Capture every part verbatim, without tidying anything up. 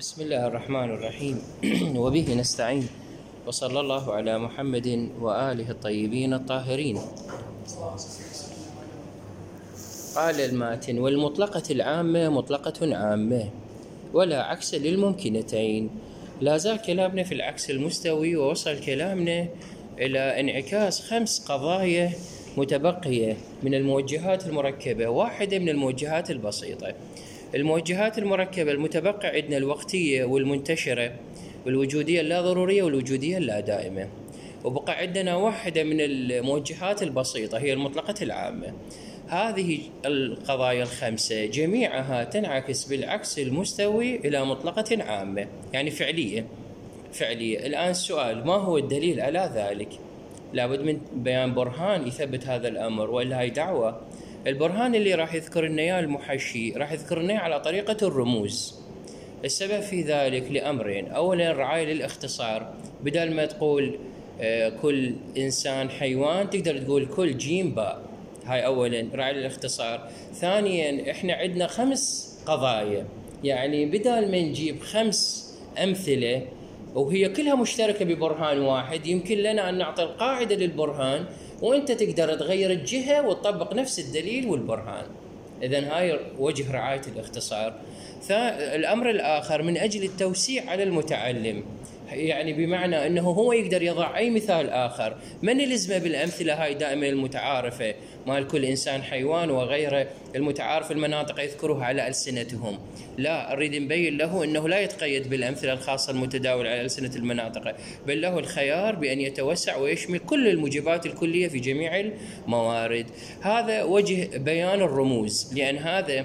بسم الله الرحمن الرحيم وبه نستعين، وصلى الله على محمد وآله الطيبين الطاهرين. قال الماتن: والمطلقة العامة مطلقة عامة ولا عكس للممكنتين. لا زال كلامنا في العكس المستوي، ووصل كلامنا إلى انعكاس خمس قضايا متبقية من الموجهات المركبة. واحدة من الموجهات البسيطة. الموجهات المركبة المتبقى عندنا الوقتية والمنتشرة والوجودية اللا ضرورية والوجودية اللا دائمة. وبقى عندنا واحدة من الموجهات البسيطة هي المطلقة العامة. هذه القضايا الخمسة جميعها تنعكس بالعكس المستوي إلى مطلقة عامة، يعني فعلية فعلية. الآن السؤال: ما هو الدليل على ذلك؟ لابد من بيان برهان يثبت هذا الأمر، وإلا هي دعوة. البرهان اللي راح يذكر لنا اياه المحشي راح يذكر لنا على طريقة الرموز. السبب في ذلك لأمرين: أولا رعاية للاختصار، بدل ما تقول آه كل إنسان حيوان تقدر تقول كل جيم باء. هاي أولا رعاية للاختصار. ثانيا احنا عندنا خمس قضايا، يعني بدل ما نجيب خمس أمثلة وهي كلها مشتركة ببرهان واحد، يمكن لنا أن نعطي القاعدة للبرهان وأنت تقدر تغير الجهة وتطبق نفس الدليل والبرهان. إذن هاي وجه رعاية الاختصار. الأمر الآخر من أجل التوسيع على المتعلم، يعني بمعنى أنه هو يقدر يضع أي مثال آخر، ما نلزمه بالأمثلة هاي دائما المتعارفة مال كل إنسان حيوان وغيره المتعارف المناطق يذكروها على ألسنتهم. لا، أريد نبين له أنه لا يتقيد بالأمثلة الخاصة المتداولة على ألسنة المناطق، بل له الخيار بأن يتوسع ويشمل كل الموجبات الكلية في جميع الموارد. هذا وجه بيان الرموز، لأن هذا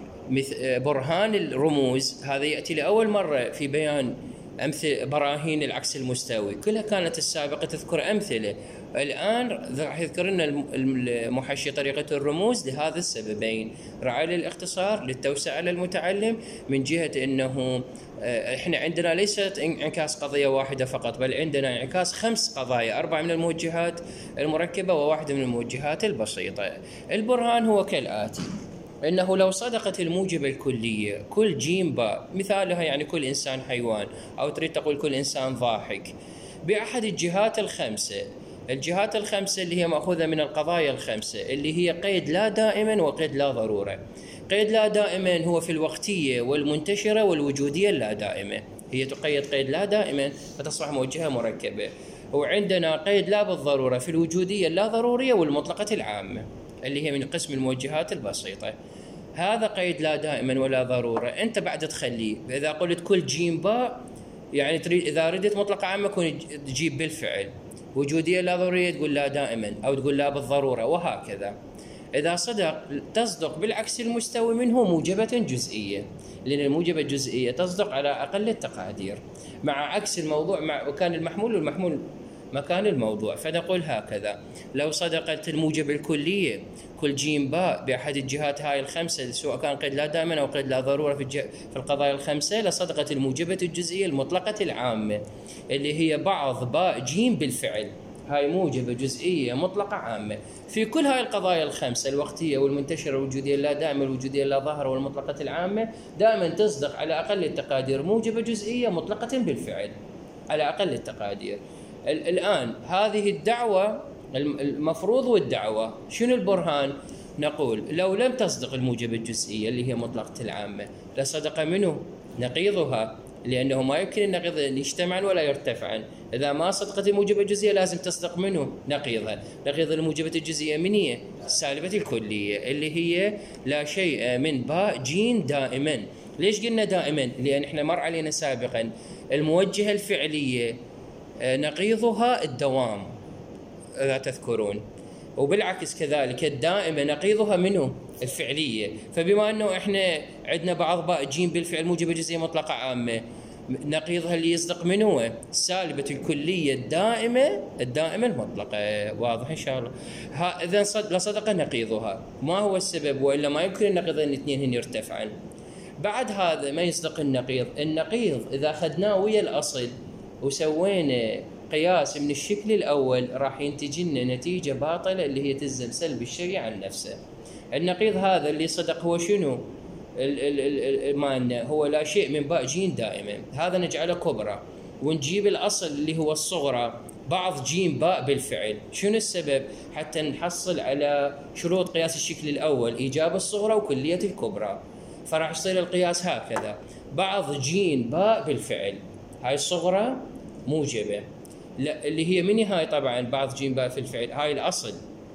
برهان الرموز هذا يأتي لأول مرة في بيان أمثلة براهين العكس المستوي. كلها كانت السابقة تذكر أمثلة، الآن راح يذكر لنا المحشي طريقة الرموز لهذا السببين: رعاية للاختصار للتوسع على المتعلم، من جهة أنه إحنا عندنا ليست انعكاس قضية واحدة فقط، بل عندنا انعكاس خمس قضايا: أربعة من الموجهات المركبة وواحدة من الموجهات البسيطة. البرهان هو كالآتي: إنه لو صدقت الموجبة الكلية كل جيم باء، مثالها يعني كل إنسان حيوان، أو تريد تقول كل إنسان ضاحك، بأحد الجهات الخمسة. الجهات الخمسة اللي هي مأخوذة من القضايا الخمسة، اللي هي قيد لا دائما وقيد لا ضرورة. قيد لا دائما هو في الوقتية والمنتشرة والوجودية اللا دائمة، هي تقيد قيد لا دائما فتصبح موجهة مركبة. وعندنا قيد لا بالضرورة في الوجودية اللا ضرورية والمطلقة العامة، اللي هي من قسم الموجهات البسيطة. هذا قيد لا دائما ولا ضرورة، أنت بعد تخليه. إذا قلت كل جيم باء يعني تريد، إذا ردت مطلقة عامة كون تجيب بالفعل، وجودية لا ضرورية تقول لا دائما أو تقول لا بالضرورة، وهكذا. إذا صدق تصدق بالعكس المستوي منه موجبة جزئية، لأن الموجبة الجزئية تصدق على أقل التقادير مع عكس الموضوع مع مكان المحمول والمحمول مكان الموضوع. فنقول هكذا: لو صدقت الموجبة الكلية كل جيم باء بأحد الجهات هاي الخمسة، سواء كان قيد لا دائما أو قيد لا ضرورة في, في القضايا الخمسة، لصدقت الموجبة الجزئية المطلقة العامة، اللي هي بعض باء جيم بالفعل. هاي موجبة جزئية مطلقة عامة في كل هاي القضايا الخمسة: الوقتية والمنتشرة والوجودية اللا دائمة والوجودية اللا ظاهرة والمطلقة العامة. دائما تصدق على أقل التقادير موجبة جزئية مطلقة بالفعل على أقل التقادير. الآن هذه الدعوة المفروض والدعوة، شنو البرهان؟ نقول لو لم تصدق الموجبة الجزئية اللي هي مطلقة العامة لصدق منه نقيضها، لأنه ما يمكن النقيض أن يجتمعا ولا يرتفعا. إذا ما صدقت الموجبة الجزئية لازم تصدق منه نقيضها. نقيض الموجبة الجزئية من هي؟ السالبة الكلية، اللي هي لا شيء من باء جيم دائما. ليش قلنا دائما؟ لأن احنا مر علينا سابقا الموجهة الفعلية نقيضها الدوام إذا تذكرون، وبالعكس كذلك الدائمة نقيضها منه الفعلية. فبما أنه إحنا عندنا بعض باء جيم بالفعل موجبة جزئية مطلقة عامة، نقيضها اللي يصدق منه السالبة الكلية الدائمة الدائمة المطلقة. واضح إن شاء الله؟ إذن صد لصدق نقيضها. ما هو السبب؟ وإلا ما يمكن النقيضين الاثنين هن يرتفعن. بعد هذا ما يصدق النقيض. النقيض إذا أخذناه ويا الأصل وسوينا قياس من الشكل الأول راح ينتج لنا نتيجة باطلة اللي هي تلزم سلب الشيء عن نفسه. النقيض هذا اللي صدق هو شنو؟ مالنا هو لا شيء من باء جيم دائما، هذا نجعله كبرى، ونجيب الأصل اللي هو الصغرى بعض جيم باء بالفعل. شنو السبب؟ حتى نحصل على شروط قياس الشكل الأول، إيجاب الصغرى وكلية الكبرى. فراح يصير القياس هكذا: بعض جيم باء بالفعل، هاي الصغرى موجبة، لا اللي هي مني هاي طبعا بعض جيم باء في الفعل، هاي الأصل.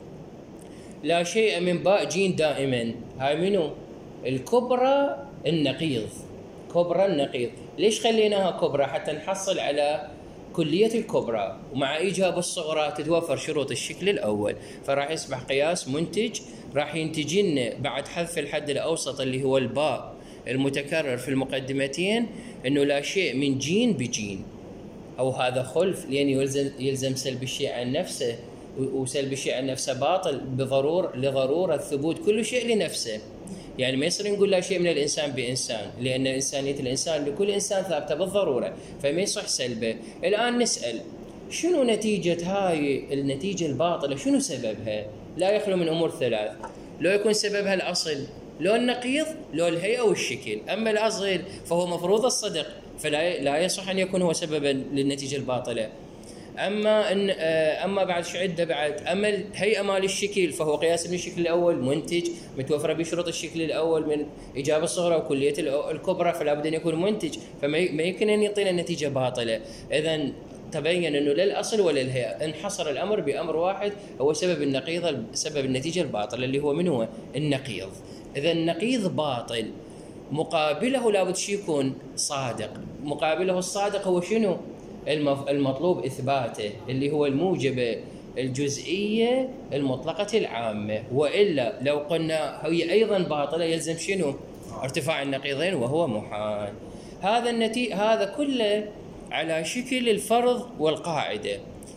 لا شيء من باء جيم دائما، هاي منو؟ الكبرى النقيض، كبرى النقيض. ليش خليناها كبرى؟ حتى نحصل على كلية الكبرى، ومع إيجاب الصغرى تتوفر شروط الشكل الأول، فراح يصبح قياس منتج. راح ينتج لنا بعد حذف الحد الأوسط اللي هو الباء المتكرر في المقدمتين إنه لا شيء من جين بجين، أو هذا خلف، لأن يلزم يلزم سلب الشيء عن نفسه، وسلب الشيء عن نفسه باطل بضرور لضرورة ثبوت كل شيء لنفسه. يعني ما يصير نقول لا شيء من الإنسان بإنسان، لأن إنسانية الإنسان لكل إنسان ثابتة بالضرورة، فما يصح سلبه. الآن نسأل شنو نتيجة هاي النتيجة الباطلة؟ شنو سببها؟ لا يخلو من أمور ثلاث: لو يكون سببها الأصل، لو النقيض، لو الهيئة والشكل. أما الأصل فهو مفروض الصدق، فلا لا يصح أن يكون هو سببا للنتيجة الباطلة. أما إن أما بعد شو عده بعد؟ أما الهيئة مال الشكل فهو قياس من الشكل الأول منتج، متوفرة بشروط الشكل الأول من إيجاب الصغرى وكلية الكبرى، فلا بد أن يكون منتج، فما يمكن أن يعطينا نتيجة باطلة. إذن تبين أنه لا الأصل ولا الهيئة، انحصر الأمر بأمر واحد هو سبب النقيض، سبب النتيجة الباطلة اللي هو من هو؟ النقيض. إذا النقيض باطل، مقابله لابد شي يكون صادق. مقابله الصادق هو شنو؟ المطلوب إثباته، اللي هو الموجبة الجزئية المطلقة العامة. وإلا لو قلنا هي أيضا باطلة يلزم شنو؟ ارتفاع النقيضين، وهو محال. هذا النتيجة هذا كله على شكل الفرض والقاعدة.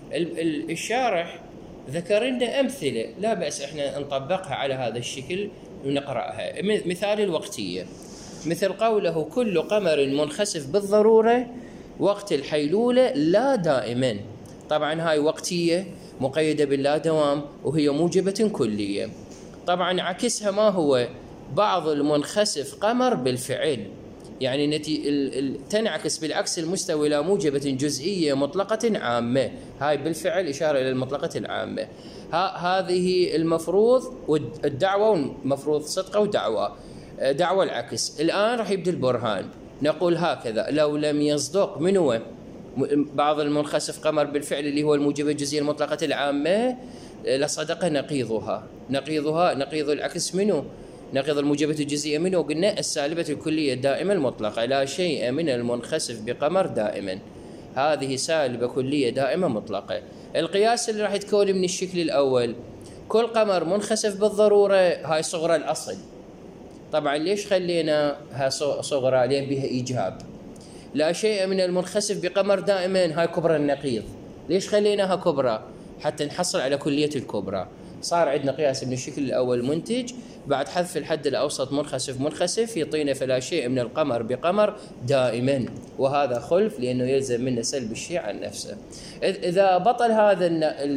الشارح ذكر لنا أمثلة لا بأس إحنا نطبقها على هذا الشكل ونقرأها. مثال الوقتية، مثل قوله: كل قمر منخسف بالضرورة وقت الحيلولة لا دائما. طبعا هاي وقتية مقيدة باللا دوام، وهي موجبة كلية. طبعا عكسها ما هو؟ بعض المنخسف قمر بالفعل، يعني نتي ال... ال... تنعكس بالعكس المستوي إلى موجبة جزئية مطلقة عامة. هاي بالفعل إشارة إلى المطلقة العامة. ها... هذه المفروض والدعوة، مفروض صدقة ودعوة، دعوة العكس. الآن راح يبدأ البرهان. نقول هكذا: لو لم يصدق من هو بعض المنخسف قمر بالفعل اللي هو الموجبة الجزئية المطلقة العامة، لصدق نقيضها. نقيضها نقيض العكس منه، نقيض الموجبة الجزئية منه قلنا السالبة الكلية الدائمة المطلقة. لا شيء من المنخسف بقمر دائما، هذه سالبة كلية دائمة مطلقة. القياس اللي راح يتكون من الشكل الأول: كل قمر منخسف بالضرورة، هاي صغرى الأصل. طبعا ليش خلينا صغرى؟ لأن بها إيجاب. لا شيء من المنخسف بقمر دائما، هاي كبرى النقيض. ليش خليناها كبرى؟ حتى نحصل على كلية الكبرى. صار عندنا قياس من الشكل الأول منتج، بعد حذف الحد الأوسط منخسف منخسف يعطينا فلا شيء من القمر بقمر دائما، وهذا خلف لأنه يلزم منه سلب الشيء عن نفسه. إذا بطل هذا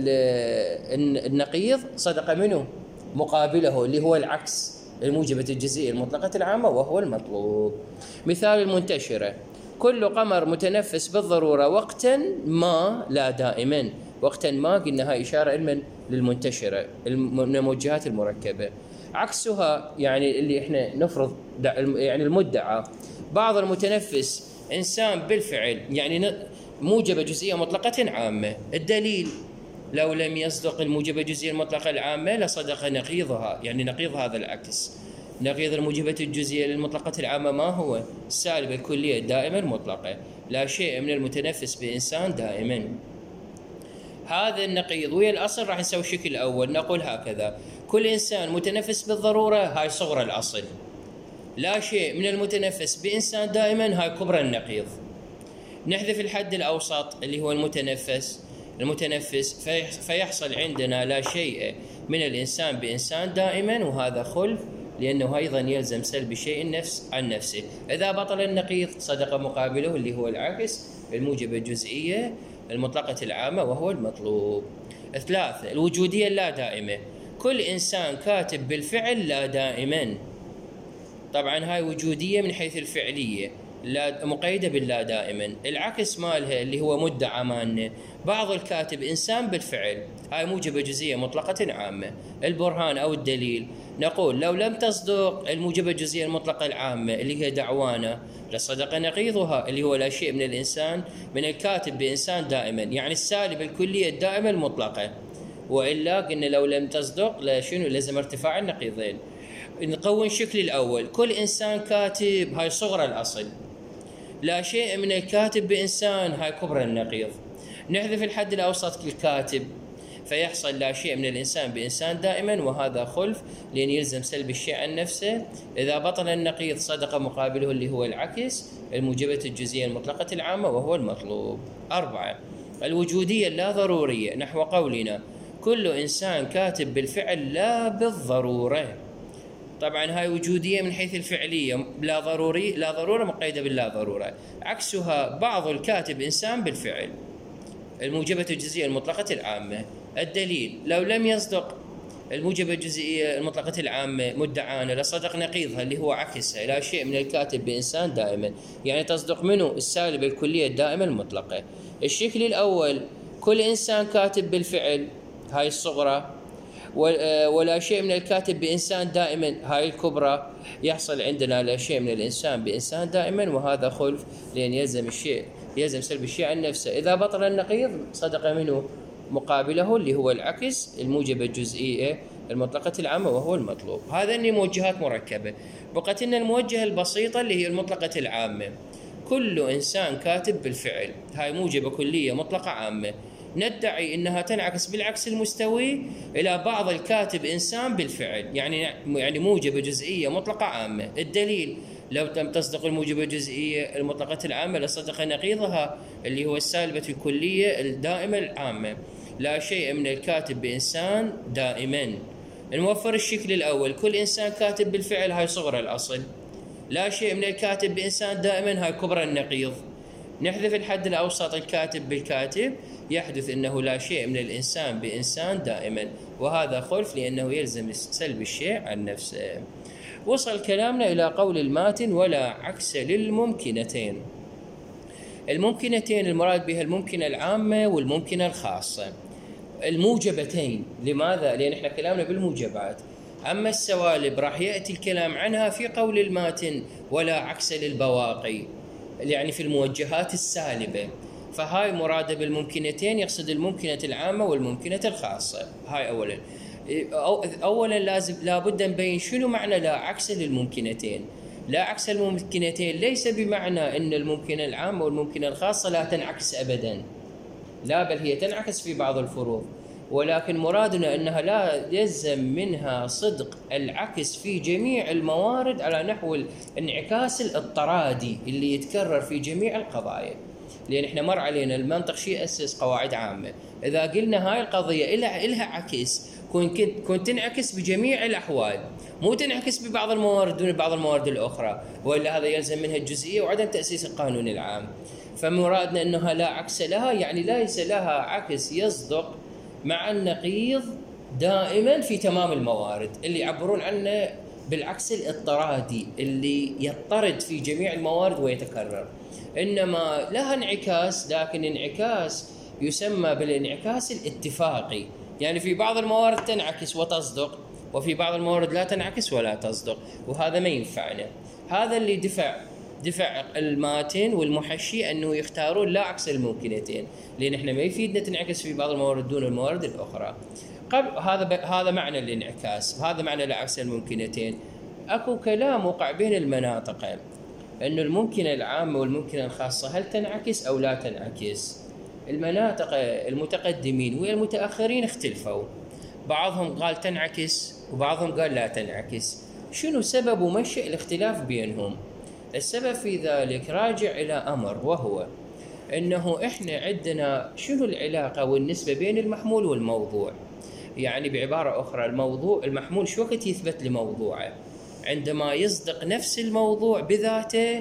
النقيض صدق منه مقابله اللي هو العكس، الموجبة الجزئية المطلقة العامة، وهو المطلوب. مثال المنتشرة: كل قمر متنفس بالضرورة وقتا ما لا دائما. وقتا ما قلنا هاي إشارة علما للمنتشرة من الموجهات المركبة. عكسها يعني اللي احنا نفرض يعني المدعى: بعض المتنفس إنسان بالفعل، يعني موجبة جزئية مطلقة عامة. الدليل: لو لم يصدق الموجبة الجزئية المطلقة العامة لصدق نقيضها، يعني نقيض هذا العكس. نقيض الموجبة الجزئية للمطلقة العامة ما هو؟ السالبة الكلية الدائمة المطلقة. لا شيء من المتنفس بإنسان دائما. هذا النقيض ويا الأصل راح نسوي الشكل الأول. نقول هكذا: كل إنسان متنفس بالضرورة، هاي صغرى الأصل. لا شيء من المتنفس بإنسان دائما، هاي كبرى النقيض. نحذف الحد الأوسط اللي هو المتنفس المتنفس فيحصل عندنا لا شيء من الإنسان بإنسان دائما، وهذا خلف لأنه أيضا يلزم سلب شيء النفس عن نفسه. إذا بطل النقيض صدق مقابله اللي هو العكس، الموجبة الجزئية المطلقة العامة، وهو المطلوب. ثلاثة: الوجودية اللا دائمة: كل إنسان كاتب بالفعل لا دائما. طبعا هاي وجودية من حيث الفعلية، لا مقيدة باللا دائما. العكس مالها اللي هو مدعى مالنا، بعض الكاتب إنسان بالفعل، هاي موجبة جزئية مطلقة عامة. البرهان أو الدليل، نقول لو لم تصدق الموجبة الجزئية المطلقة العامة اللي هي دعوانا لصدق نقيضها اللي هو لا شيء من الإنسان من الكاتب بإنسان دائما، يعني السالب الكلية الدائمة المطلقة. وإلا قلنا لو لم تصدق لا شنو لازم ارتفاع النقيضين. نقون شكل الأول، كل إنسان كاتب، هاي صغرى الأصل. لا شيء من الكاتب بإنسان، هاي كبرى النقيض. نحذف الحد الأوسط الكاتب فيحصل لا شيء من الإنسان بإنسان دائما، وهذا خلف لأن يلزم سلب الشيء عن نفسه. إذا بطل النقيض صدق مقابله اللي هو العكس، الموجبة الجزئية المطلقة العامة وهو المطلوب. أربعة، الوجودية اللا ضرورية، نحو قولنا كل إنسان كاتب بالفعل لا بالضرورة. طبعا هاي وجودية من حيث الفعلية، لا ضروري لا ضرورة مقيدة باللا ضرورة. عكسها بعض الكاتب إنسان بالفعل، الموجبة الجزئية المطلقة العامة. الدليل، لو لم يصدق الموجبة الجزئية المطلقة العامة مدعانا لصدق نقيضها اللي هو عكسها، لا شيء من الكاتب بإنسان دائما، يعني تصدق منه السالب الكلية الدائمة المطلقة. الشكل الأول، كل إنسان كاتب بالفعل، هاي الصغرى، ولا شيء من الكاتب بإنسان دائما، هاي الكبرى. يحصل عندنا لا شيء من الإنسان بإنسان دائما، وهذا خلف لأن يلزم الشيء يلزم سلب الشيء عن نفسه. إذا بطل النقيض صدق منه مقابله اللي هو العكس، الموجبة الجزئية المطلقة العامة وهو المطلوب. هذا اللي موجهات مركبة. بقت لنا الموجهة البسيطة اللي هي المطلقة العامة، كل إنسان كاتب بالفعل، هاي موجبة كلية مطلقة عامة، ندعي انها تنعكس بالعكس المستوي الى بعض الكاتب انسان بالفعل، يعني يعني موجبه جزئيه مطلقه عامه. الدليل، لو لم تصدق الموجبه الجزئيه المطلقه العامه لصدق نقيضها اللي هو السالبه الكليه الدائمه العامه، لا شيء من الكاتب بانسان دائما. نوفر الشكل الاول، كل انسان كاتب بالفعل، هاي صغرى الاصل، لا شيء من الكاتب بانسان دائما، هاي كبرى النقيض. نحذف الحد الأوسط الكاتب بالكاتب، يحدث أنه لا شيء من الإنسان بإنسان دائما، وهذا خلف لأنه يلزم سلب الشيء عن نفسه. وصل كلامنا إلى قول الماتن ولا عكس للممكنتين. الممكنتين المراد بها الممكنة العامة والممكنة الخاصة. الموجبتين، لماذا؟ لأن احنا كلامنا بالموجبات، أما السوالب راح يأتي الكلام عنها في قول الماتن ولا عكس للبواقي، يعني في الموجهات السالبة. فهاي مرادة بالممكنتين، يقصد الممكنة العامة والممكنة الخاصة. هاي أولا أولا لازم لابد نبين شنو معنى لا عكس للممكنتين. لا عكس الممكنتين ليس بمعنى أن الممكنة العامة والممكنة الخاصة لا تنعكس أبدا، لا، بل هي تنعكس في بعض الفروض، ولكن مرادنا أنها لا يلزم منها صدق العكس في جميع الموارد على نحو الانعكاس الاضطرادي اللي يتكرر في جميع القضايا. لأن احنا مر علينا المنطق شيء أسس قواعد عامة، إذا قلنا هاي القضية إلها إلها عكس كنت كنت تنعكس بجميع الأحوال، مو تنعكس ببعض الموارد دون بعض الموارد الأخرى، وإلا هذا يلزم منها الجزئية وعدم تأسيس القانون العام. فمرادنا أنها لا عكس لها، يعني ليس لها عكس يصدق مع النقيض دائما في تمام الموارد، اللي يعبرون عنه بالعكس الاضطرادي اللي يضطرد في جميع الموارد ويتكرر. إنما لها انعكاس، لكن انعكاس يسمى بالانعكاس الاتفاقي، يعني في بعض الموارد تنعكس وتصدق، وفي بعض الموارد لا تنعكس ولا تصدق، وهذا ما ينفعنا. هذا اللي دفع دفع الماتن والمحشي أنه يختارون لا عكس الممكنتين، لأن إحنا ما يفيدنا تنعكس في بعض الموارد دون الموارد الأخرى. قبل هذا هذا معنى الانعكاس، هذا معنى لا عكس الممكنتين. أكو كلام وقع بين المناطق أنه الممكنة العامة والممكنة الخاصة هل تنعكس أو لا تنعكس. المناطق المتقدمين والمتأخرين اختلفوا، بعضهم قال تنعكس وبعضهم قال لا تنعكس. شنو سبب ومنشأ الاختلاف بينهم؟ السبب في ذلك راجع إلى أمر، وهو أنه إحنا عندنا شنو العلاقة والنسبة بين المحمول والموضوع. يعني بعبارة أخرى، الموضوع المحمول شو وقت يثبت لموضوعه؟ عندما يصدق نفس الموضوع بذاته،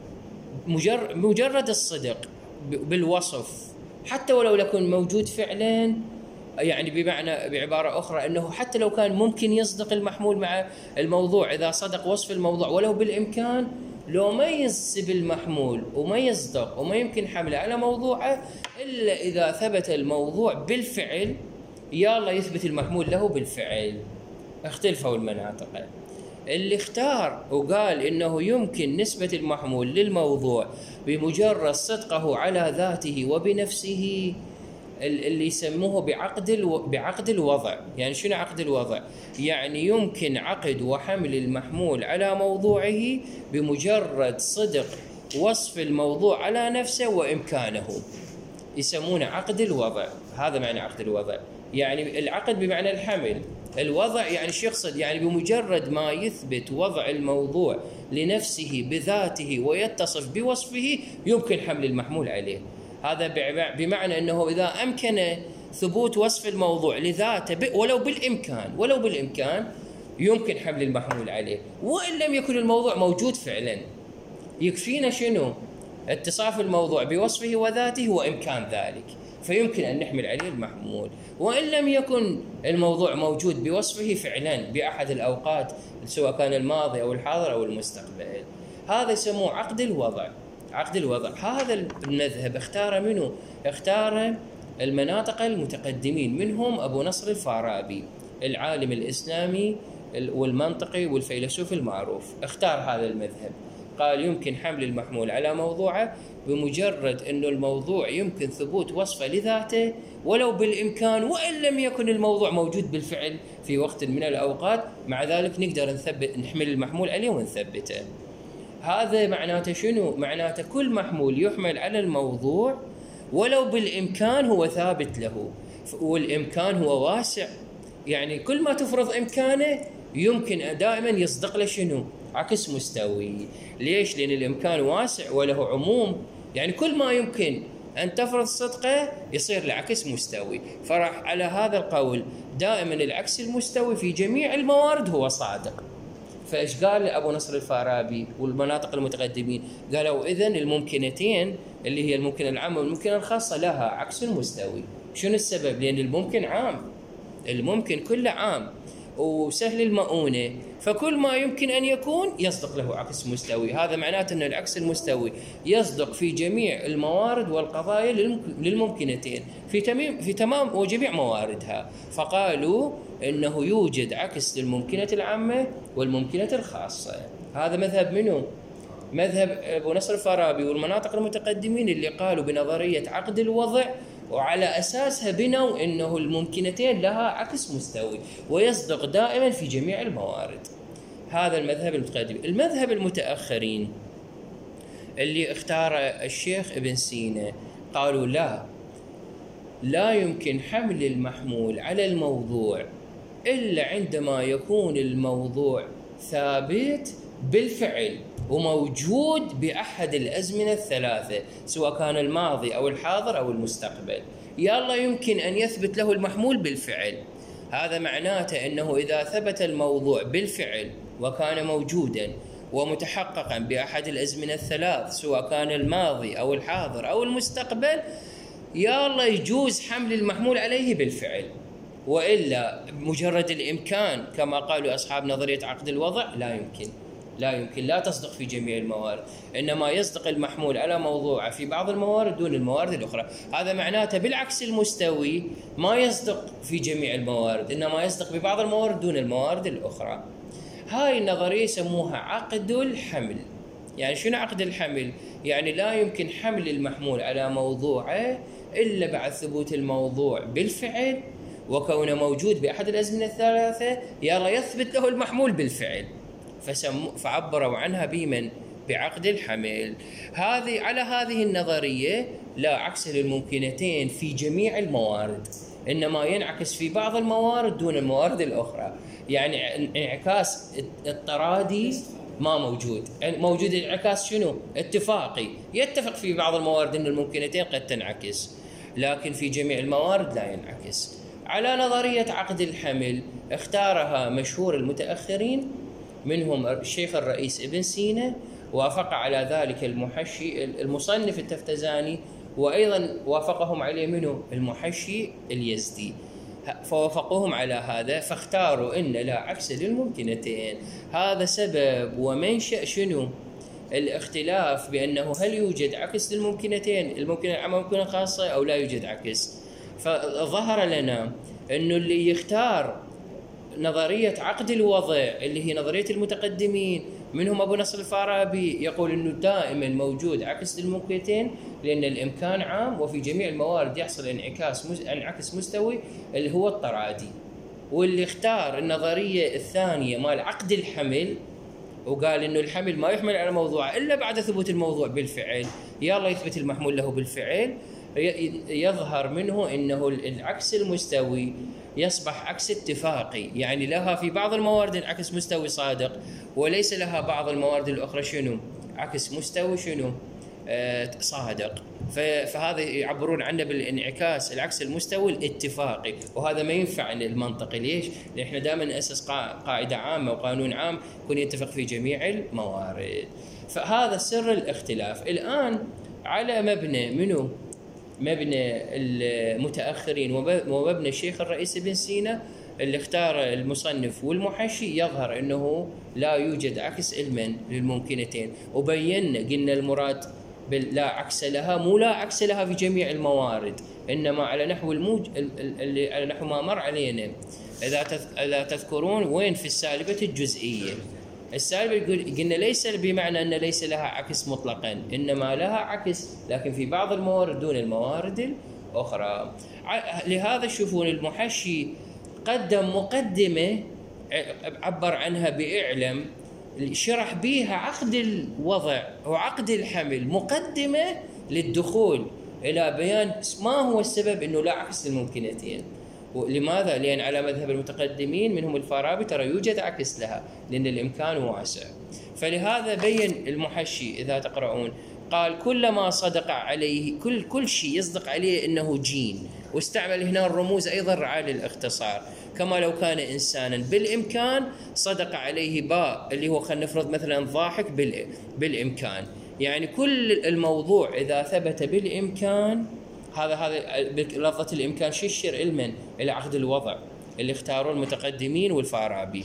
مجرد, مجرد الصدق بالوصف، حتى ولو لكن موجود فعلا، يعني بمعنى بعبارة أخرى أنه حتى لو كان ممكن يصدق المحمول مع الموضوع، إذا صدق وصف الموضوع ولو بالإمكان، لو ما ينسب المحمول وما يصدق وما يمكن حمله على موضوعه إلا إذا ثبت الموضوع بالفعل، يلا يثبت المحمول له بالفعل. اختلفوا المناطق. اللي اختار وقال إنه يمكن نسبة المحمول للموضوع بمجرد صدقه على ذاته وبنفسه، اللي يسموه بعقد الو... بعقد الوضع. يعني شنو عقد الوضع؟ يعني يمكن عقد وحمل المحمول على موضوعه بمجرد صدق وصف الموضوع على نفسه وإمكانه، يسمونه عقد الوضع. هذا معنى عقد الوضع. يعني العقد بمعنى الحمل، الوضع يعني شو يقصد؟ يعني بمجرد ما يثبت وضع الموضوع لنفسه بذاته ويتصف بوصفه يمكن حمل المحمول عليه. هذا بمعنى أنه إذا أمكن ثبوت وصف الموضوع لذاته ولو بالإمكان ولو بالإمكان يمكن حمل المحمول عليه، وإن لم يكن الموضوع موجود فعلا، يكفينا شنو؟ اتصاف الموضوع بوصفه وذاته وإمكان ذلك، فيمكن أن نحمل عليه المحمول. وإن لم يكن الموضوع موجود بوصفه فعلا بأحد الأوقات، سواء كان الماضي أو الحاضر أو المستقبل، هذا يسموه عقد الوضع. عقد الوضع. هذا المذهب اختار منه؟ اختار المناطق المتقدمين، منهم أبو نصر الفارابي العالم الإسلامي والمنطقي والفيلسوف المعروف. اختار هذا المذهب، قال يمكن حمل المحمول على موضوعه بمجرد أنه الموضوع يمكن ثبوت وصفه لذاته ولو بالإمكان، وإن لم يكن الموضوع موجود بالفعل في وقت من الأوقات، مع ذلك نقدر نثبت نحمل المحمول عليه ونثبته. هذا معناته شنو؟ معناته كل محمول يحمل على الموضوع ولو بالإمكان هو ثابت له، والإمكان هو واسع. يعني كل ما تفرض إمكانه يمكن دائما يصدق له شنو؟ عكس مستوي. ليش؟ لأن الإمكان واسع وله عموم، يعني كل ما يمكن أن تفرض صدقه يصير لعكس مستوي. فراح على هذا القول دائما العكس المستوي في جميع الموارد هو صادق. فإيش قال أبو نصر الفارابي والمناطق المتقدمين؟ قالوا إذن الممكنتين اللي هي الممكن العام والممكن الخاصة لها عكس المستوي. شنو السبب؟ لأن الممكن عام، الممكن كله عام وسهل المؤونة، فكل ما يمكن أن يكون يصدق له عكس مستوي. هذا معناته أن العكس المستوي يصدق في جميع الموارد والقضايا للممكنتين في تمام في تمام وجميع مواردها. فقالوا إنه يوجد عكس للممكنة العامة والممكنة الخاصة. هذا مذهب منه؟ مذهب أبو نصر الفارابي والمناطق المتقدمين اللي قالوا بنظرية عقد الوضع، وعلى أساسها بنوا إنه الممكنتين لها عكس مستوي ويصدق دائما في جميع الموارد. هذا المذهب المتقدم. المذهب المتأخرين اللي اختار الشيخ ابن سينا قالوا لا لا يمكن حمل المحمول على الموضوع إلا عندما يكون الموضوع ثابت بالفعل وموجود بأحد الأزمنة الثلاثة، سواء كان الماضي أو الحاضر أو المستقبل، يلا يمكن أن يثبت له المحمول بالفعل. هذا معناته أنه إذا ثبت الموضوع بالفعل وكان موجودا ومتحققا بأحد الأزمنة الثلاث، سواء كان الماضي أو الحاضر أو المستقبل، يلا يجوز حمل المحمول عليه بالفعل. وإلا مجرد الإمكان كما قالوا أصحاب نظرية عقد الوضع لا يمكن لا يمكن لا تصدق في جميع الموارد، إنما يصدق المحمول على موضوعه في بعض الموارد دون الموارد الأخرى. هذا معناته بالعكس المستوي ما يصدق في جميع الموارد، إنما يصدق ببعض الموارد دون الموارد الأخرى. هاي النظرية يسموها عقد الحمل. يعني شنو عقد الحمل؟ يعني لا يمكن حمل المحمول على موضوعه إلا بعد ثبوت الموضوع بالفعل وكونه موجود بأحد الأزمنة الثلاثة، يلا يثبت له المحمول بالفعل، فعبروا عنها بمن؟ بعقد الحمل. هذه على هذه النظرية لا عكس للممكنتين في جميع الموارد، إنما ينعكس في بعض الموارد دون الموارد الأخرى. يعني انعكاس الطرادي ما موجود، موجود الانعكاس شنو؟ اتفاقي، يتفق في بعض الموارد أن الممكنتين قد تنعكس، لكن في جميع الموارد لا ينعكس. على نظرية عقد الحمل اختارها مشهور المتأخرين، منهم الشيخ الرئيس ابن سينا، وافق على ذلك المحشي المصنف التفتزاني، وأيضا وافقهم عليه منه المحشي اليزدي. فوافقوهم على هذا، فاختاروا ان لا عكس للممكنتين. هذا سبب ومنشأ شنو؟ الاختلاف بانه هل يوجد عكس للممكنتين، الممكنه العامه والممكنه الخاصه، او لا يوجد عكس. فظهر لنا انه اللي يختار نظريه عقد الوضع اللي هي نظريه المتقدمين، منهم ابو نصر الفارابي، يقول انه دائما موجود عكس للممكنتين لان الامكان عام وفي جميع الموارد يحصل انعكاس مز... انعكس مستوي اللي هو الطرادي. واللي اختار النظريه الثانيه مال عقد الحمل وقال انه الحمل ما يحمل على موضوع الا بعد ثبوت الموضوع بالفعل، يلا يثبت المحمول له بالفعل، يظهر منه انه العكس المستوي يصبح عكس اتفاقي، يعني لها في بعض الموارد عكس مستوي صادق وليس لها بعض الموارد الاخرى شنو؟ عكس مستوي شنو؟ آه صادق. فهذا يعبرون عنه بالانعكاس العكس المستوي الاتفاقي، وهذا ما ينفع المنطقي. ليش؟ لان احنا دائما ناسس قاعده عامه وقانون عام يكون يتفق في جميع الموارد. فهذا سر الاختلاف. الان على مبنى منو؟ مبنى المتاخرين ومبنى الشيخ الرئيس ابن سينا اللي اختار المصنف والمحشي، يظهر انه لا يوجد عكس علما للممكنتين، وبينا قلنا المراد لا عكس لها، مو لا عكس لها في جميع الموارد، انما على نحو الموج اللي على نحو ما مر علينا. اذا اذا تذكرون وين في السالبه الجزئيه، السالبه قلنا ليس بمعنى ان ليس لها عكس مطلقا، انما لها عكس لكن في بعض الموارد دون الموارد الاخرى. لهذا شوفون المحشي قدم مقدمه عبر عنها باعلم، شرح بيها عقد الوضع وعقد الحمل، مقدمة للدخول إلى بيان ما هو السبب أنه لا عكس للممكنتين. لماذا؟ لأن على مذهب المتقدمين منهم الفارابي ترى يوجد عكس لها لأن الإمكان واسع. فلهذا بين المحشي إذا تقرؤون قال كل ما صدق عليه، كل كل شيء يصدق عليه أنه جين، واستعمل هنا الرموز أيضا رعاية للاختصار، كما لو كان إنسانا بالإمكان صدق عليه باء اللي هو خلينا نفرض مثلا ضاحك بالإمكان. يعني كل الموضوع إذا ثبت بالإمكان، هذا هذا لفظة الإمكان شو يشير علما إلى عقد الوضع اللي اختاروا المتقدمين والفارابي.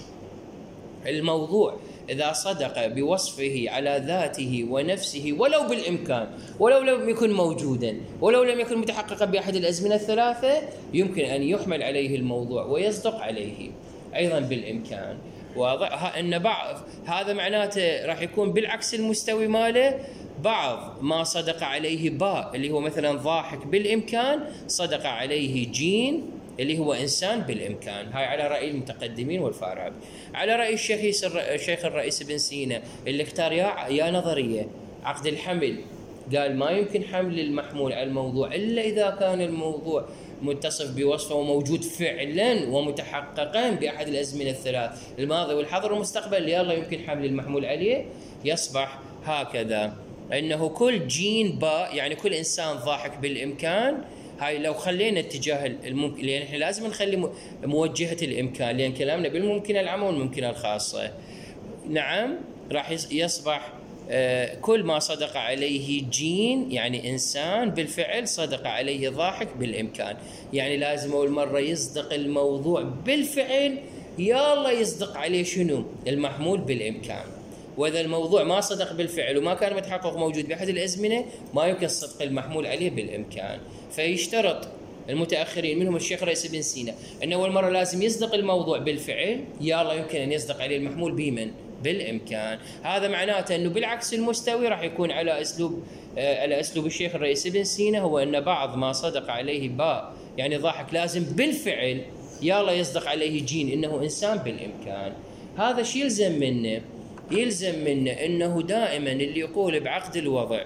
الموضوع إذا صدق بوصفه على ذاته ونفسه ولو بالإمكان، ولو لم يكن موجودا، ولو لم يكن متحققا بأحد الأزمنة الثلاثة، يمكن أن يحمل عليه الموضوع ويصدق عليه أيضا بالإمكان. واضح أن بعض هذا معناته راح يكون بالعكس المستوي ماله، بعض ما صدق عليه باء اللي هو مثلا ضاحك بالإمكان صدق عليه جين اللي هو إنسان بالإمكان. هاي على رأي المتقدمين والفارابي. على رأي الشيخ الشيخ الرئيس ابن سينا اللي اختار يا يا نظرية عقد الحمل، قال ما يمكن حمل المحمول على الموضوع إلا إذا كان الموضوع متصف بوصفه وموجود فعلا ومتحققا بأحد الأزمنة الثلاث، الماضي والحاضر والمستقبل، يلا يمكن حمل المحمول عليه. يصبح هكذا أنه كل جين باء يعني كل إنسان ضاحك بالإمكان. هاي لو خلينا اتجاه الممكن، لأن احنا لازم نخلي موجهة الإمكان، لأن كلامنا بالممكنة العامة والممكنة الخاصة. نعم راح يصبح آه كل ما صدق عليه جين يعني إنسان بالفعل صدق عليه ضاحك بالإمكان، يعني لازم أول مرة يصدق الموضوع بالفعل، يلا يصدق عليه شنو؟ المحمول بالإمكان. وإذا الموضوع ما صدق بالفعل وما كان متحقق موجود بأحد الأزمنة، ما يمكن صدق المحمول عليه بالإمكان. فيشترط المتأخرين منهم الشيخ رئيس بن سينا أن أول مرة لازم يصدق الموضوع بالفعل، يلا يمكن أن يصدق عليه المحمول بمن؟ بالإمكان. هذا معناته أنه بالعكس المستوي راح يكون على أسلوب آه على أسلوب الشيخ الرئيس بن سينا، هو أن بعض ما صدق عليه باء يعني ضاحك لازم بالفعل يلا يصدق عليه جين إنه إنسان بالإمكان. هذا شيء يلزم منه يلزم منه أنه دائما اللي يقول بعقد الوضع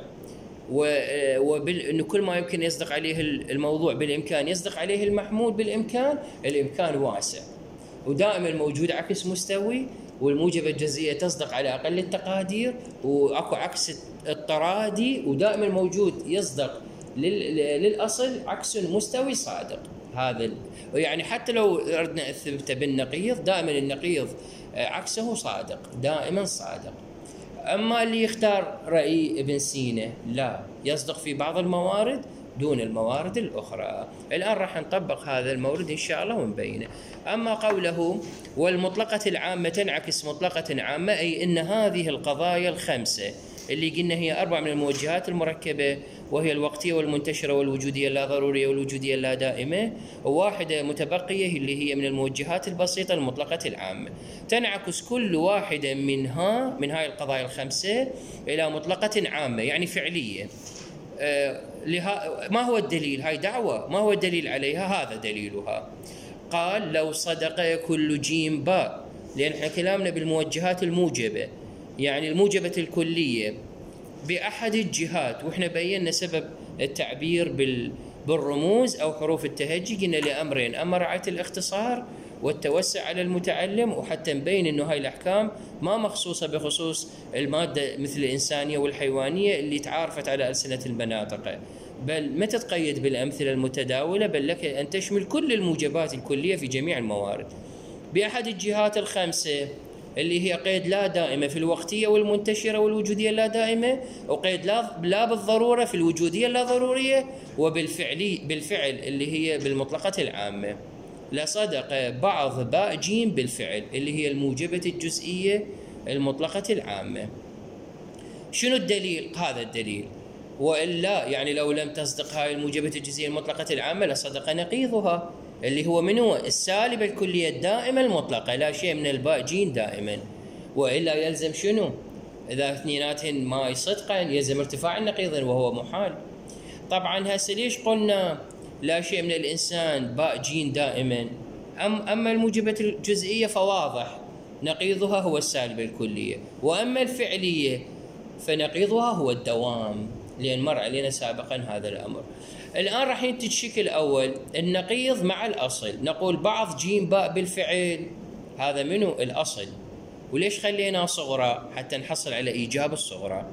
وأنه كل ما يمكن يصدق عليه الموضوع بالإمكان يصدق عليه المحمول بالإمكان، الإمكان واسع ودائما موجود عكس مستوي، والموجبة الجزئية تصدق على أقل التقادير، وأكو عكس الطرادي، ودائما موجود يصدق للأصل عكس مستوي صادق. هذا يعني حتى لو أردنا أثبت بالنقيض، دائما النقيض عكسه صادق، دائما صادق. أما اللي يختار رأي ابن سينا لا يصدق في بعض الموارد دون الموارد الأخرى. الآن راح نطبق هذا المورد إن شاء الله ونبينه. أما قوله والمطلقة العامة تنعكس مطلقة عامة، أي أن هذه القضايا الخمسة اللي قلنا هي أربع من الموجهات المركبة، وهي الوقتية والمنتشرة والوجودية اللا ضرورية والوجودية اللا دائمة، وواحدة متبقية اللي هي من الموجهات البسيطة المطلقة العامة، تنعكس كل واحدة منها من هاي القضايا الخمسة إلى مطلقة عامة يعني فعلية. آه لها ما هو الدليل؟ هاي دعوة، ما هو الدليل عليها؟ هذا دليلها. قال لو صدق كل جيم باء، لأن احنا كلامنا بالموجهات الموجبة يعني الموجبة الكلية بأحد الجهات، وإحنا بينا سبب التعبير بالرموز أو حروف التهجي، قلنا لأمرين: أما رعاية الاختصار والتوسع على المتعلم، وحتى نبين إنه هاي الأحكام ما مخصوصة بخصوص المادة مثل الإنسانية والحيوانية اللي تعارفت على ألسنة المناطق، بل ما تتقيد بالأمثلة المتداولة، بل لك أن تشمل كل الموجبات الكلية في جميع الموارد بأحد الجهات الخمسة اللي هي قيد لا دائمة في الوقتية والمنتشرة والوجودية اللا دائمة، وقيد لا لا بالضرورة في الوجودية اللا ضرورية، وبالفعلي بالفعل اللي هي بالمطلقة العامة. لصدق بعض باء جيم بالفعل اللي هي الموجبة الجزئية المطلقة العامة. شنو الدليل؟ هذا الدليل. وإلا يعني لو لم تصدق هاي الموجبة الجزئية المطلقة العامة لصدق نقيضها اللي هو من هو السالبة الكلية الدائمة المطلقة، لا شيء من الباء جيم دائما. وإلا يلزم شنو؟ إذا اثنيناتهن ما يصدقن يلزم ارتفاع النقيضين وهو محال. طبعا هسه ليش قلنا لا شيء من الإنسان باء جيم دائما؟ أم أما الموجبة الجزئية فواضح نقيضها هو السالبة الكلية، وأما الفعلية فنقيضها هو الدوام، لأن مر علينا سابقا هذا الأمر. الآن راح ينتج شكل أول النقيض مع الأصل، نقول بعض جيم باء بالفعل، هذا منو؟ الأصل. وليش خلينا صغرى؟ حتى نحصل على إيجاب الصغرى.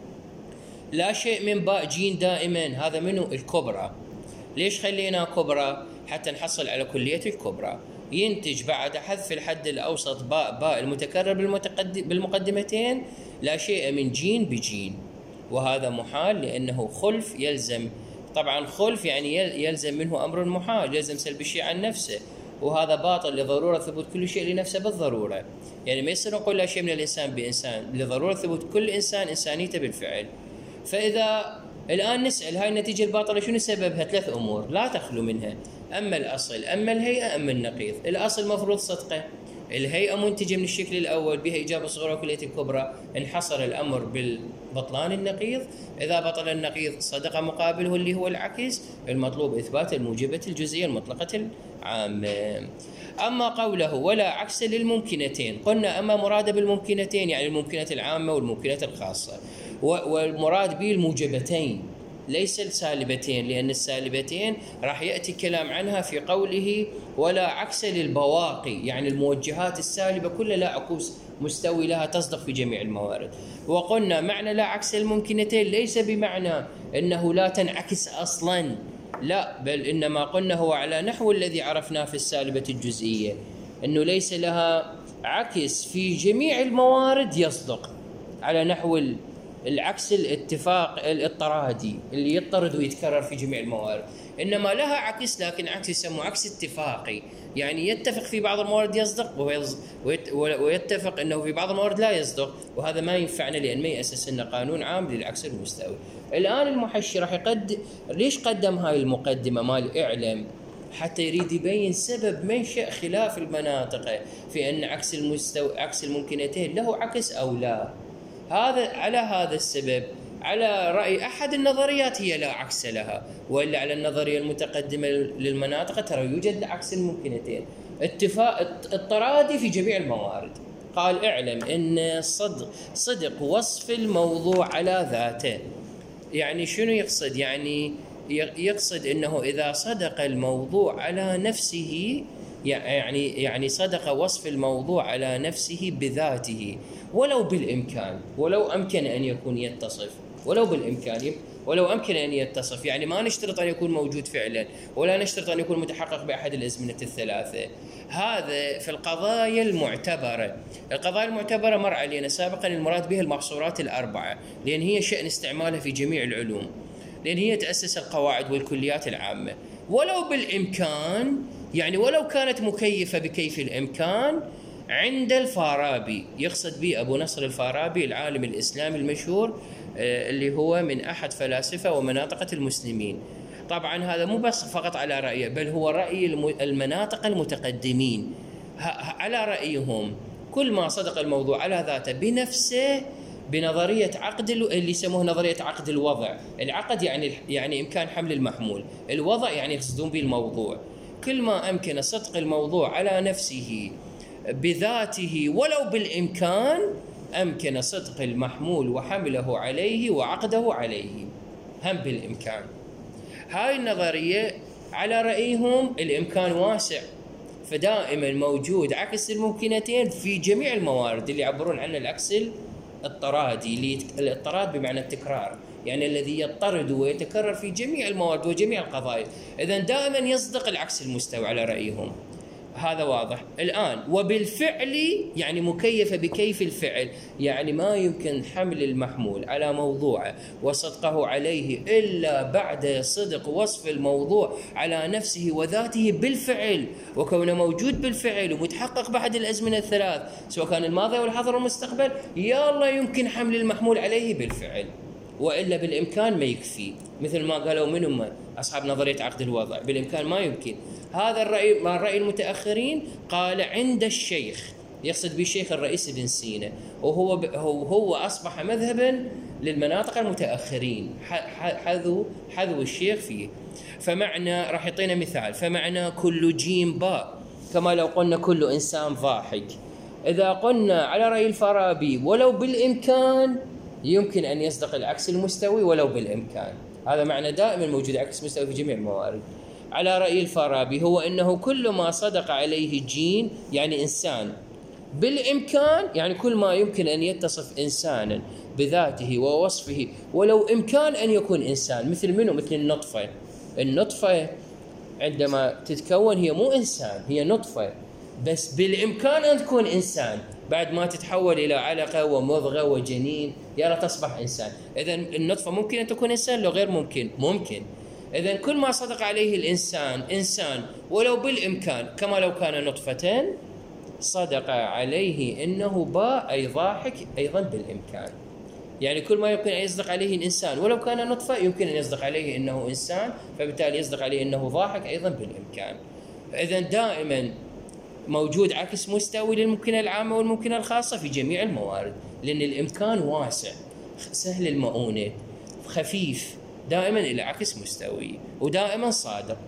لا شيء من باء جيم دائما، هذا منو؟ الكبرى. ليش خلينا كبرى؟ حتى نحصل على كلية الكبرى. ينتج بعد حذف الحد الأوسط باء باء المتكرر بالمقدمتين لا شيء من جين بجين، وهذا محال لأنه خلف يلزم. طبعا خلف يعني يلزم منه أمر محال، يلزم سلب الشيء عن نفسه، وهذا باطل لضرورة ثبوت كل شيء لنفسه بالضرورة. يعني ما يصير نقول لا شيء من الإنسان بإنسان، لضرورة ثبوت كل إنسان إنسانيته بالفعل. فإذا الآن نسأل هاي النتيجة الباطلة شنو سببها؟ ثلاث أمور لا تخلو منها: أما الأصل، أما الهيئة، أما النقيض. الأصل مفروض صدقه، الهيئة منتجة من الشكل الأول بها إجابة صغرى وكلية الكبرى، انحصر الأمر بالبطلان النقيض. إذا بطل النقيض صدق مقابله اللي هو العكس، المطلوب إثبات الموجبة الجزئية المطلقة العامة. أما قوله ولا عكس للممكنتين، قلنا أما مراد بالممكنتين يعني الممكنة العامة والممكنة الخاصة، والمراد به الموجبتين ليس السالبتين، لأن السالبتين راح يأتي كلام عنها في قوله ولا عكس للبواقي، يعني الموجهات السالبة كلها لا عكوس مستوي لها تصدق في جميع الموارد. وقلنا معنى لا عكس الممكنتين ليس بمعنى أنه لا تنعكس أصلا، لا، بل إنما قلنا هو على نحو الذي عرفناه في السالبة الجزئية، أنه ليس لها عكس في جميع الموارد يصدق، على نحو العكس الاتفاق الاضطرادي اللي يضطرد ويتكرر في جميع الموارد، إنما لها عكس لكن عكس يسموه عكس اتفاقي، يعني يتفق في بعض الموارد يصدق ويتفق أنه في بعض الموارد لا يصدق، وهذا ما ينفعنا لأن ما يأسس لنا قانون عام للعكس المستوي. الآن المحشي راح يقدم، ليش قدم هاي المقدمة مال إعلم؟ حتى يريد يبين سبب منشأ خلاف المناطق في أن عكس المستوى عكس الممكنتين له عكس أو لا. هذا على هذا السبب على رأي أحد النظريات هي لا عكس لها، وإلا على النظرية المتقدمة للمناطق ترى يوجد عكس الممكنتين، اتفاق اضطرادي في جميع الموارد. قال اعلم أن صدق صدق وصف الموضوع على ذاته. يعني شنو يقصد؟ يعني يقصد أنه إذا صدق الموضوع على نفسه، يعني يعني صدق وصف الموضوع على نفسه بذاته ولو بالإمكان، ولو أمكن أن يكون يتصف، ولو بالإمكان ولو أمكن أن يتصف، يعني ما نشترط أن يكون موجود فعلا، ولا نشترط أن يكون متحقق بأحد الأزمنة الثلاثة. هذا في القضايا المعتبرة. القضايا المعتبرة مر علينا سابقا المراد بها المحصورات الأربعة، لأن هي شأن استعمالها في جميع العلوم. لأن هي تأسس القواعد والكليات العامة. ولو بالإمكان، يعني ولو كانت مكيفة بكيف الإمكان عند الفارابي، يقصد به أبو نصر الفارابي العالم الإسلامي المشهور اللي هو من أحد فلاسفة ومناطق المسلمين. طبعا هذا مو بس فقط على رأيه، بل هو رأي المناطق المتقدمين. على رأيهم كل ما صدق الموضوع على ذاته بنفسه بنظرية عقد اللي يسموه نظرية عقد الوضع. العقد يعني يعني إمكان حمل المحمول، الوضع يعني يقصدون به الموضوع. كل ما أمكن صدق الموضوع على نفسه بذاته ولو بالإمكان أمكن صدق المحمول وحمله عليه وعقده عليه هم بالإمكان. هاي النظرية على رأيهم الإمكان واسع، فدائما موجود عكس الممكنتين في جميع الموارد اللي يعبرون عنه العكس الطرادي، اللي الاضطراد بمعنى التكرار، يعني الذي يضطرد ويتكرر في جميع الموارد وجميع القضايا. إذن دائما يصدق العكس المستوى على رأيهم، هذا واضح الآن. وبالفعل يعني مكيفة بكيف الفعل، يعني ما يمكن حمل المحمول على موضوعه وصدقه عليه إلا بعد صدق وصف الموضوع على نفسه وذاته بالفعل، وكونه موجود بالفعل ومتحقق بأحد الأزمنة الثلاث سواء كان الماضي والحاضر والمستقبل، يا الله يمكن حمل المحمول عليه بالفعل، وإلا بالإمكان ما يكفي. مثل ما قالوا منهم أصحاب نظرية عقد الوضع، بالإمكان ما يمكن. هذا الرأي ما رأي المتأخرين، قال عند الشيخ، يقصد بالشيخ الرئيس ابن سينا، وهو هو, هو أصبح مذهبا للمناطق المتأخرين حذو حذو الشيخ فيه. فمعنى راح يعطينا مثال، فمعنى كل جيم باء كما لو قلنا كل إنسان ضاحك. إذا قلنا على رأي الفارابي ولو بالإمكان يمكن أن يصدق العكس المستوي ولو بالإمكان، هذا معنى دائما موجود عكس مستوي في جميع الموارد. على رأي الفارابي هو أنه كل ما صدق عليه جين يعني إنسان بالإمكان، يعني كل ما يمكن أن يتصف إنسانا بذاته ووصفه ولو إمكان أن يكون إنسان. مثل منه؟ مثل النطفة. النطفة عندما تتكون هي مو إنسان، هي نطفة، بس بالإمكان أن تكون إنسان بعد ما تتحول إلى علقة ومضغة وجنين يلا تصبح إنسان. إذن النطفة ممكن أن تكون إنسان لو غير ممكن؟ ممكن. إذن كل ما صدق عليه الإنسان إنسان ولو بالإمكان، كما لو كان نطفة صدق عليه إنه باء أي ضاحك أيضا بالإمكان. يعني كل ما يمكن أن يصدق عليه الإنسان ولو كان نطفة يمكن أن يصدق عليه إنه إنسان، فبالتالي يصدق عليه إنه ضاحك أيضا بالإمكان. إذن دائما موجود عكس مستوي للممكنة العامة والممكنة الخاصة في جميع الموارد، لأن الإمكان واسع سهل المؤونة خفيف، دائما إلى عكس مستوي ودائما صادق.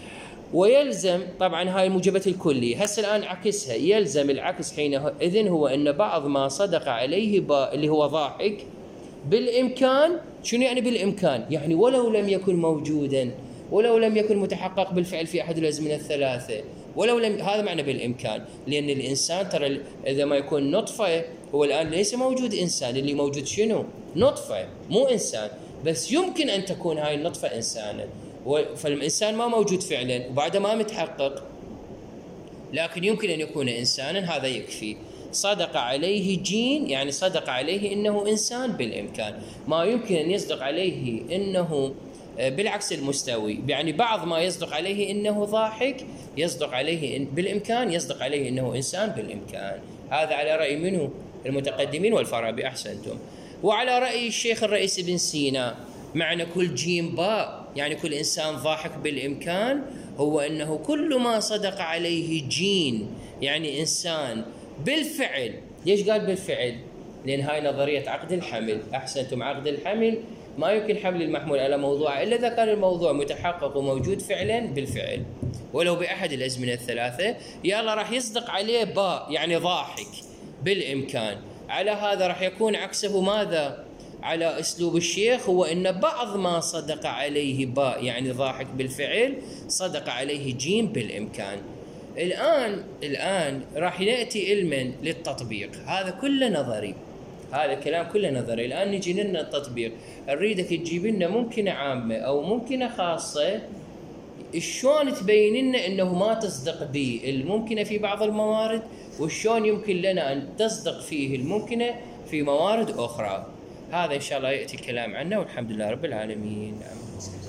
ويلزم طبعا هاي موجبة الكلية، هسه الآن عكسها، يلزم العكس حينئذ هو أن بعض ما صدق عليه باء اللي هو ضاحك بالإمكان. شنو يعني بالإمكان؟ يعني ولو لم يكن موجودا، ولو لم يكن متحقق بالفعل في أحد الأزمنة الثلاثة، ولو لم، هذا معنى بالإمكان. لأن الإنسان ترى إذا ما يكون نطفة، هو الآن ليس موجود إنسان، اللي موجود شنو؟ نطفة مو إنسان، بس يمكن أن تكون هاي النطفة إنسانا، فالإنسان ما موجود فعلا وبعد ما متحقق، لكن يمكن أن يكون إنسانا، هذا يكفي. صدق عليه جين يعني صدق عليه إنه إنسان بالإمكان. ما يمكن أن يصدق عليه إنه بالعكس المستوي، يعني بعض ما يصدق عليه إنه ضاحك يصدق عليه بالإمكان، يصدق عليه إنه إنسان بالإمكان. هذا على رأي منه؟ المتقدمين والفارابي، أحسنتم. وعلى رأي الشيخ الرئيس ابن سينا معنى كل جيم باء يعني كل إنسان ضاحك بالإمكان هو أنه كل ما صدق عليه جين يعني إنسان بالفعل. ليش قال بالفعل؟ لأن هاي نظرية عقد الحمل. أحسنتم، عقد الحمل ما يمكن حمل المحمول على موضوع إلا إذا كان الموضوع متحقق وموجود فعلا بالفعل ولو بأحد الأزمنة الثلاثة، يلا راح يصدق عليه باء يعني ضاحك بالإمكان. على هذا راح يكون عكسه ماذا؟ على أسلوب الشيخ هو أن بعض ما صدق عليه باء يعني ضاحك بالفعل صدق عليه جيم بالإمكان. الآن الآن راح يأتي علما للتطبيق، هذا كله نظري، هذا الكلام كله نظري. الآن نجي لنا التطبيق، نريدك تجيب لنا ممكنة عامة أو ممكنة خاصة، شلون تبين لنا أنه ما تصدق به الممكنة في بعض الموارد، وشلون يمكن لنا أن تصدق فيه الممكنة في موارد أخرى. هذا إن شاء الله يأتي الكلام عنه، والحمد لله رب العالمين. نعم.